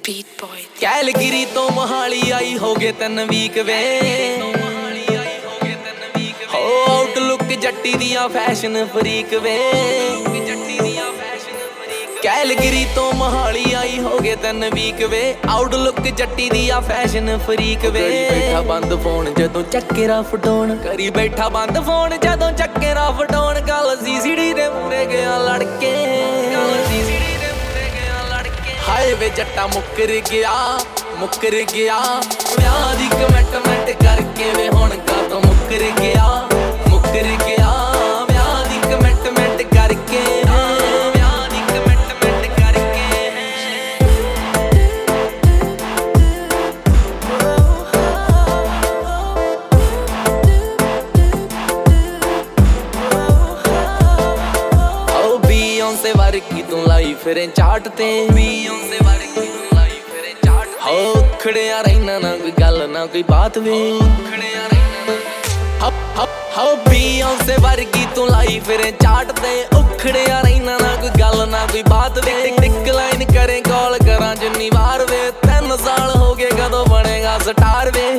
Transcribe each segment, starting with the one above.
Beat boy Calgary ਤੋਂ ਮੋਹਾਲੀ ਆਈ ਹੋ ਗਏ 3 ਵੀਕ ਵੇ ਹੋ ਆਊਟਲੁੱਕ ਜੱਟੀ ਦੀਆਂ ਫੈਸ਼ਨ ਫਰੀਕ ਵੇ ਕੈਲਗਰੀ ਤੋਂ ਮੋਹਾਲੀ ਆਈ ਹੋ ਗਏ 3 ਵੀਕ ਵੇ ਆਊਟਲੁੱਕ ਜੱਟੀ ਦੀਆਂ ਫੈਸ਼ਨ ਫਰੀਕ ਵੇ ਬੈਠਾ ਬੰਦ ਫੋਨ ਜਦੋਂ ਚੱਕੇ ਰਾ ਫਟਾਉਣ ਕਰੀ ਬੈਠਾ ਬੰਦ ਫੋਨ ਜਦੋਂ ਚੱਕੇ ਰਾ ਫਟਾਉਣ ਗੱਲ ਸੀਸੀਡੀ ਦੇ ਮੂਰੇ ਗਿਆ ਲੜਕੇ ਹਾਏ ਵੇ ਜੱਟਾ ਮੁੱਕਰ ਗਿਆ ਵਿਆਹ ਦੀ ਕਮਿਟਮੈਂਟ ਕਰਕੇ ਵੇ ਹੁਣ ਕਾਤੋਂ ਮੁੱਕਰ ਗਿਆ ਵਿਆਹ ਦੀ ਕਮਿਟਮੈਂਟ ਕਰਕੇ ਵਿਆਹ ਦੀ ਕਮਿਟਮੈਂਟ ਕਰਕੇ ਓ ਬੀਯੋਂਸੇ ਵਰਗੀ ਤੂੰ ਲਾਈ ਫਿਰੇ ਚਾਟ ਤੇ ਬੀਯੋਂਸੇ ਵਰਗੀ ਤੂੰ ਲਾਈ ਫਿਰੇ ਚਾਟ ਤੇ ਹੋ ਖੜਿਆ ਰਹਿਣਾ ਨਾ ਕੋਈ ਗੱਲ ਨਾ ਕੋਈ ਬਾਤ ਵੇ ਖੜਿਆ ਰਹਿਣਾ ਹੋ ਬੀਯੋਂਸੇ ਵਰਗੀ ਤੂੰ ਲਾਈ ਫਿਰੇ ਚਾਟ ਤੇ ਉਖੜਿਆ ਰਹਿਣਾ ਨਾ ਕੋਈ ਗੱਲ ਨਾ ਕੋਈ ਬਾਤ ਵੇ ਟਿਕ ਲਾਈਨ ਕਰੇ ਕਾਲ ਕਰਾਂ ਜਿੰਨੀ ਵਾਰ ਵੇ 3 ਸਾਲ ਹੋ ਗਏ ਕਦੋਂ ਬਣੇਗਾ ਸਟਾਰ ਵੇ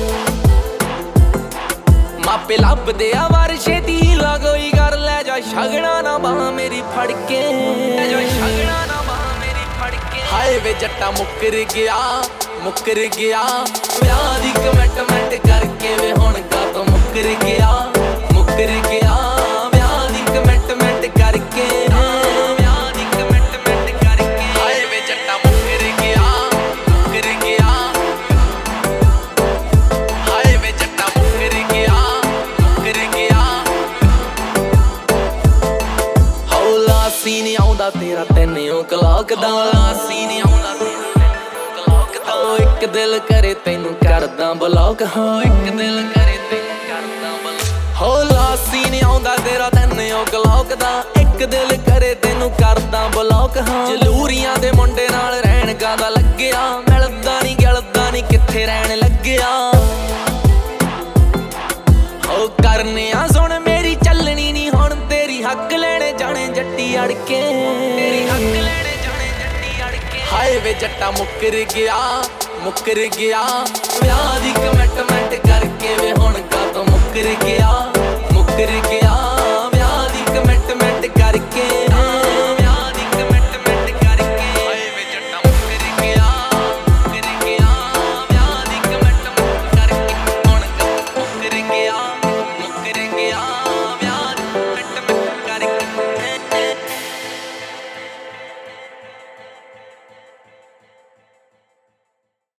ਮਾਪੇ ਲੱਭਦੇ ਆ ਵਾਰ ਛੇਤੀ ਹੀਲਾ ਕੋਈ ਕਰ ਲੈ ਜਾ ਸ਼ਗਣਾ ਨਾ ਬਾਹ ਮੇਰੀ ਫੜ ਕੇ ਸ਼ਗਣਾ ਨਾ ਬਾਹ ਮੇਰੀ ਫੜ ਕੇ ਹਾਏ ਵੇ ਜੱਟਾ ਮੁੱਕਰ ਗਿਆ ਵਿਆਹ ਦੀ ਕਮਿਟਮੈਂਟ ਕਰਕੇ ਵੇ ਹੁਣ ਕਾਤੋਂ ਮੁੱਕਰ ਗਿਆ ਵਿਆਹ ਦੀ ਕਮਿਟਮੈਂਟ ਕਰਕੇ ਵਿਆਹ ਦੀ ਕਮਿਟਮੈਂਟ ਕਰਕੇ ਹਾਏ ਵੇ ਜੱਟਾ ਮੁੱਕਰ ਗਿਆ ਹਾਏ ਵੇ ਜੱਟਾ ਮੁੱਕਰ ਗਿਆ ਹੋ ਲਾਸੀ ਨੀ ਆਉਂਦਾ ਤੇਰਾ ਤੈਨੂੰ ਕਲਾਕ ਦਾ ਲਾਸੀ ਨੀ ਆਉਂਦਾ ਤੇਰਾ ਕਲਾਕ ਦਾ ਇੱਕ ਦਿਲ ਕਰੇ ਤੈਨੂੰ ਕਰਦਾ ਬਲੌਕ ਹੋ ਇੱਕ ਦਿਲ ਕਰੇ ਤੈਨੂੰ ਕਰਦਾ ਬਲੌਕ ਹੋ ਲਾਸੀ ਨੀ ਆਉਂਦਾ ਤੇਰਾ ਤੈਨੂੰ ਕਲਾਕ ਦਾ ਇੱਕ ਦਿਲ ਕਰੇ ਤੈਨੂੰ ਕਰਦਾ ਬਲੌਕ ਹਾਂ ਜਲੂਰੀਆਂ ਦੇ ਮੁੰਡੇ ਨਾਲ ਰਹਿਣ ਕਾਦਾ ਲੱਗਿਆ ਮਿਲਦਾ ਨੀ ਕਿੱਥੇ ਰਹਿਣ ਲੱਗਿਆ ਹੋ ਕਰਨਿਆ ਸੁਣ ਮੇਰੀ ਚੱਲਣੀ ਨੀ ਹੁਣ ਤੇਰੀ ਹੱਕ ਲੈਣੇ ਜਾਣੇ ਜੱਟੀ ਅੜ ਕੇ ਤੇਰੀ ਹੱਕ ਲੈਣੇ ਜਾਣੇ ਜੱਟੀ ਅੜ ਕੇ ਹਾਏ ਵੇ ਜੱਟਾ ਮੁੱਕਰ ਗਿਆ ਵਿਆਹ ਦੀ ਕਮਿਟਮੈਂਟ